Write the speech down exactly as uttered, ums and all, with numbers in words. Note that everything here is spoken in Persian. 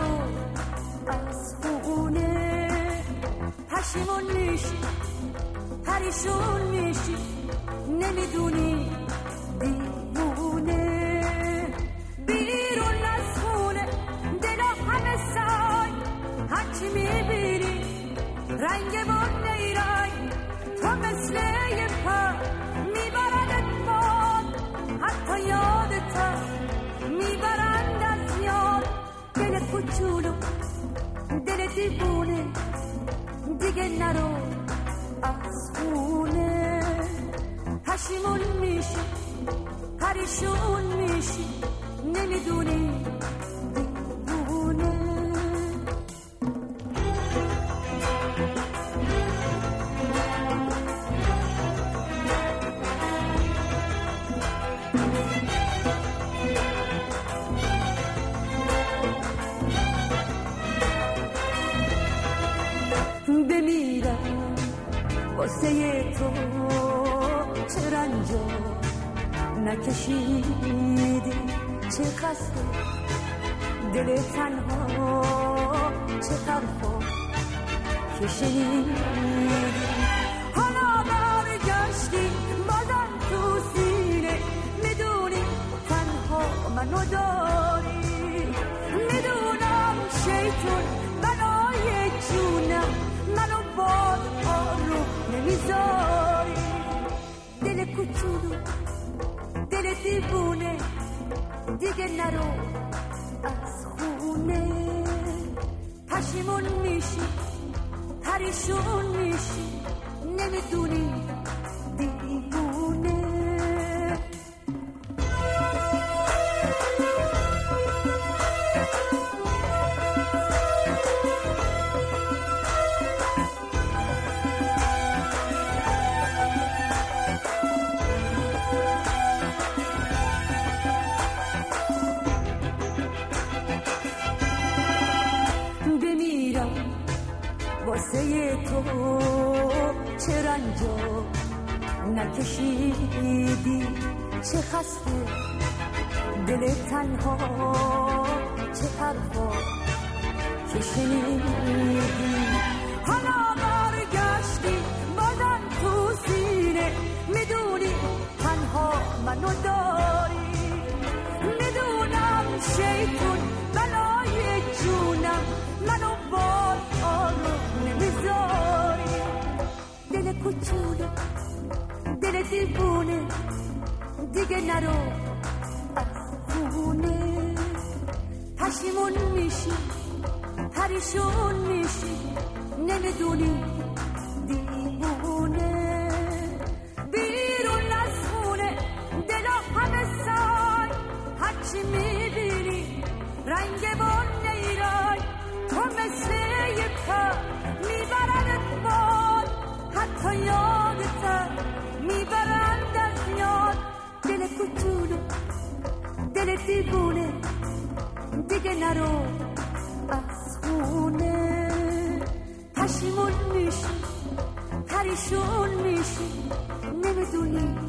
نرو از خونه، پشیمون میشی پریشون میشی نمیدونی دیوونه. بیرون از خونه دلا همه سای، هرچی میبینی رنگ باد نیرای، تو مثل یه پر میبردت باد، حتی یادت میبرند از یاد. دل کوچولو دل دیوونه دیگه نرو از خونه، پشیمون میشی پریشون میشی نمیدونی دیوونه. بمیرم واسه تو چه رنجا نکشیدی، چه خسته دل تنها، چه حرفا که شنیدی. حالا برگشتی بازم تو سینه، میدونی تنها منو داری، میدونم شیطون بلای جونم منو باز آروم نمیذاری. دل کوچولو دل دیوونه دیگه نرو از خونه، پشیمون میشی پریشون میشی نمیدونی دیوونه. واسه تو چه رنجا نکشیدی، چه خسته دل تنها، چه حرفا که شنیدی. حالا برگشتی بازم تو سینه، میدونی تنها منو داری، میدونم شیطون بلای جونم منو باز آروم نمیذاری. دل کوچولو دل دیوونه دیگه نرو از خونه، پشیمون میشی پریشون میشی نمیدونی دیوونه. بیرون از خونه دلا همه سای، هرچی میبینی رنگ باد نیرای، تو مثل یه پر میبردت باد، حتی یادت میبرند از یاد. دل کوچولو دل دیوونه دیگه نرو از خونه، پشیمون میشی پریشون میشی نمیدونی